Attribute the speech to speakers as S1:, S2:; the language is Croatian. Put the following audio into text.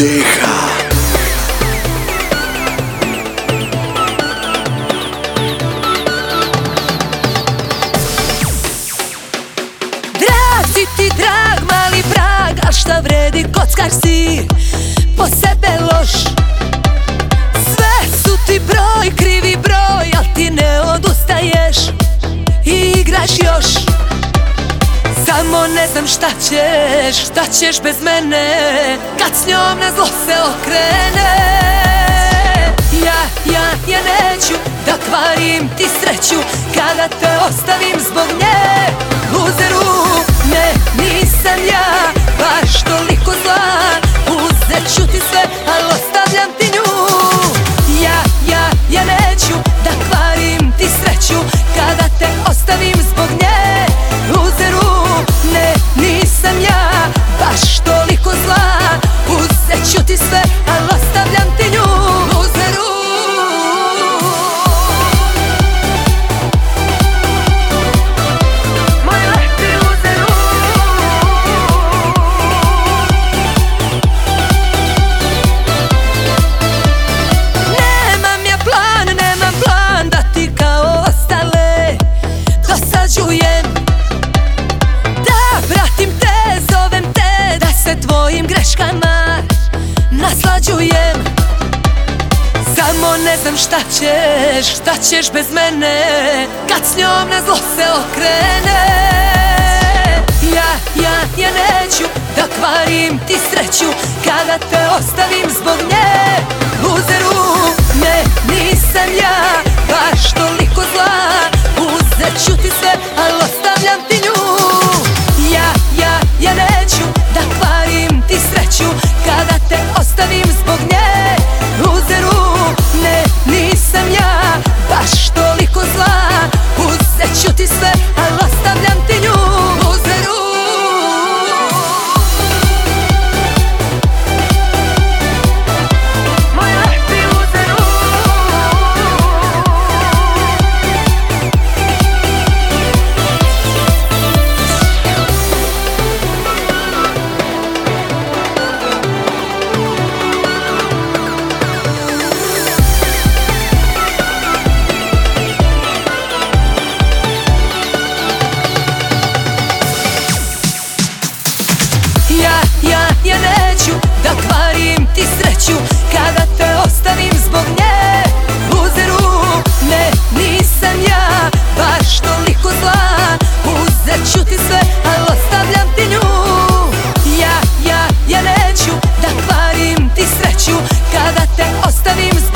S1: DH.
S2: Drag si ti, drag, mali vrag, al šta vredi, kockar si, po sebe loš. Sve su ti broj, krivi broj, al ti ne odustaješ i igraš još. Samo ne znam šta ćeš bez mene, kad s njom na zlo se okrene. Ja neću da kvarim ti sreću, kada te ostavim zbog nje. Luzeru, ne, nisam ja baš toliko zla, uzet ću ti sve, al ostavljam ti nju. Ja neću da kvarim ti sreću, kada te ostavim zbog nje. Luzeru, ne, nisam ja baš toliko zla, uzet ću ti sve, al ostavljam ti nju. Luzeru, moj lepi luzeru. Nemam plan da ti kao ostale dosađujem, da vratim te, zovem te, da se tvojim greškama naslađujem. Samo ne znam šta ćeš bez mene, kad s njom na zlo se okrene. Ja neću da kvarim ti sreću, kada te ostavim zbog nje. Luzeru, ne, nisam ja baš toliko zla, uzet ću ti sve, al ostavljam ti nju. Ja neću da kvarim ti sreću, kada te ostavim zbog nje. Luzeru, ne, nisam ja baš toliko zla, uzet ću ti sve, al ostavljam ti nju. Luzeru, moj lepi luzeru. Ja neću da kvarim ti sreću, kada te ostavim zbog nje. Luzeru, ne, nisam ja baš toliko zla, uzet ću ti sve, al ostavljam ti nju. Ja neću da kvarim ti sreću, kada te ostavim zbog nje.